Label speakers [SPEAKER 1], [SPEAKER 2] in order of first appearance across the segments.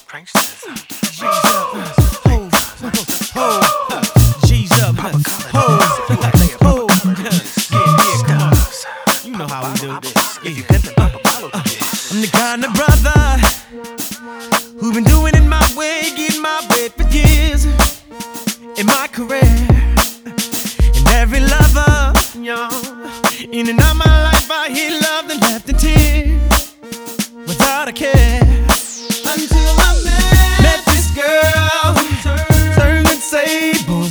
[SPEAKER 1] pranksters. G's up, G's up, yeah, you know how we do this. If you pimpin', follow this. I'm the kind of brother who been doing it my way, getting my way for years in my career. And every lover, y'all, in and out my life, I hear love and left in tears without a care. Until I met this girl, turned the tables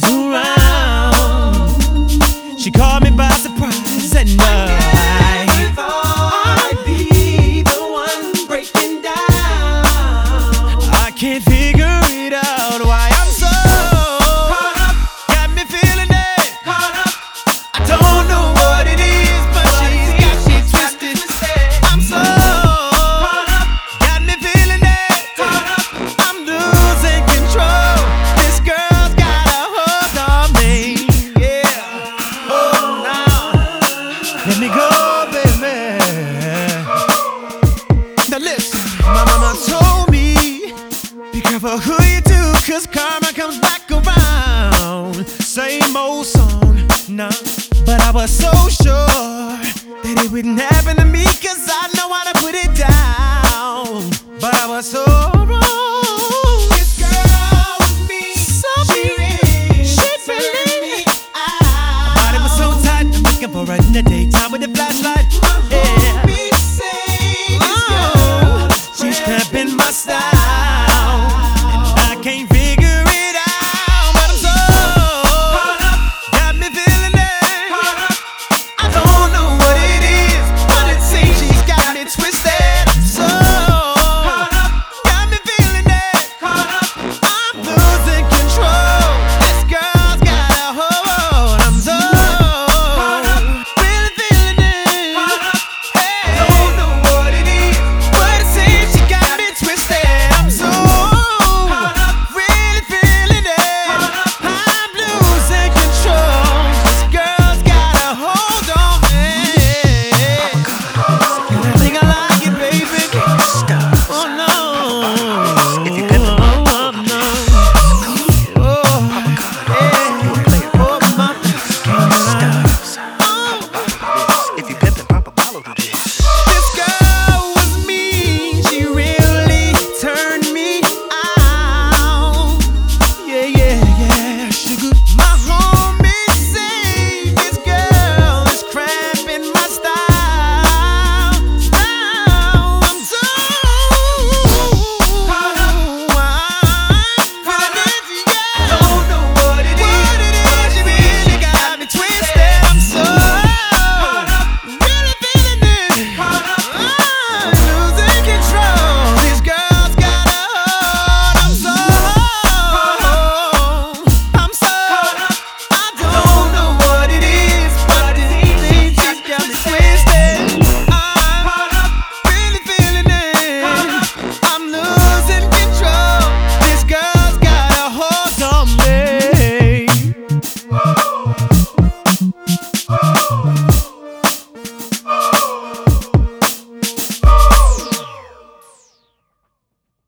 [SPEAKER 1] around. She caught me by surprise, and I thought I'd be the one breaking down. I can't figure it out why I'm so caught up, got me feeling it, caught up. I don't know what it is, but she's got me twisted. I'm so caught up, got me feeling it, caught up. I'm losing control. This girl's got a hold on me, yeah. Oh, now let me go, baby. Now listen, my mama told me, be careful who you do, 'cause karma comes back around. Same old song, nah. But I was so sure that it wouldn't happen to me, 'cause I know how to put it down. But I was so wrong.